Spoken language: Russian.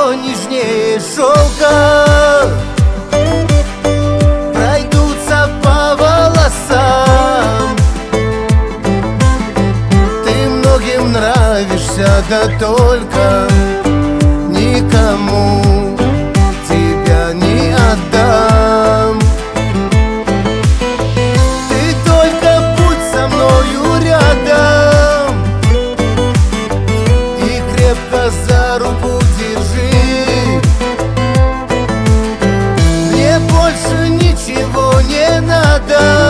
что нежнее шелка, пройдутся по волосам. Ты многим нравишься, да только никому тебя не отдам. Ты только будь со мною рядом и крепко за руку держи. Мне больше ничего не надо.